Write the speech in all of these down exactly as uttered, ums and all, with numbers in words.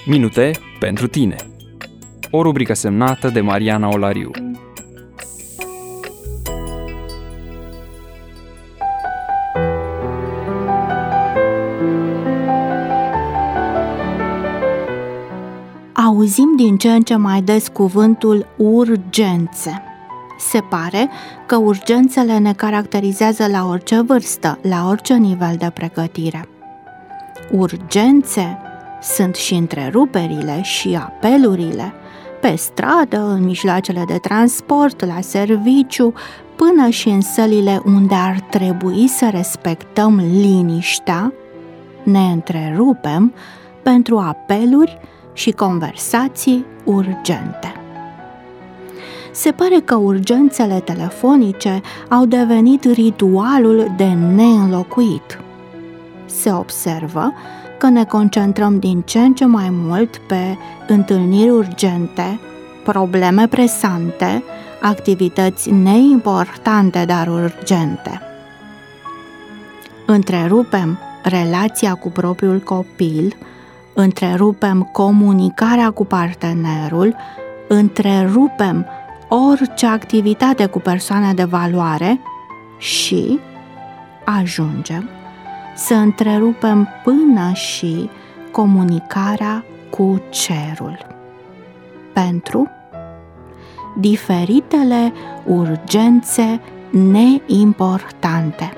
Minute pentru tine. O rubrică semnată de Mariana Olariu. Auzim din ce în ce mai des cuvântul urgențe. Se pare că urgențele ne caracterizează la orice vârstă, la orice nivel de pregătire. Urgențe sunt și întreruperile și apelurile pe stradă, în mijloacele de transport, la serviciu, până și în sălile unde ar trebui să respectăm liniștea, ne întrerupem pentru apeluri și conversații urgente. Se pare că urgențele telefonice au devenit ritualul de neînlocuit. Se observă că ne concentrăm din ce în ce mai mult pe întâlniri urgente, probleme presante, activități neimportante, dar urgente. Întrerupem relația cu propriul copil, întrerupem comunicarea cu partenerul, întrerupem orice activitate cu persoane de valoare și ajungem să întrerupem până și comunicarea cu cerul. Pentru diferitele urgențe neimportante.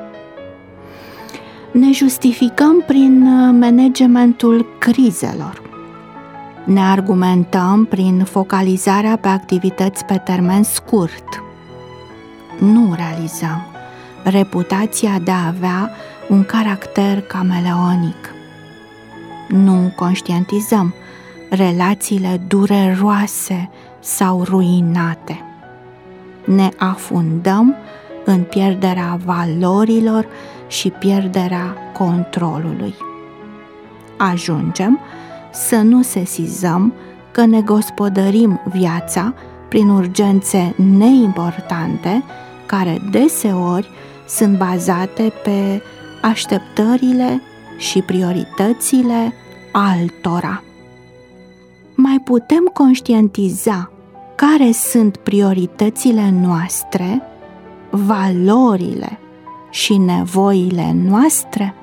Ne justificăm prin managementul crizelor. Ne argumentăm prin focalizarea pe activități pe termen scurt. Nu realizăm reputația de a avea un caracter cameleonic. Nu conștientizăm relațiile dureroase sau ruinate. Ne afundăm în pierderea valorilor și pierderea controlului. Ajungem să nu sesizăm că ne gospodărim viața prin urgențe neimportante, care deseori sunt bazate pe așteptările și prioritățile altora. Mai putem conștientiza care sunt prioritățile noastre, valorile și nevoile noastre?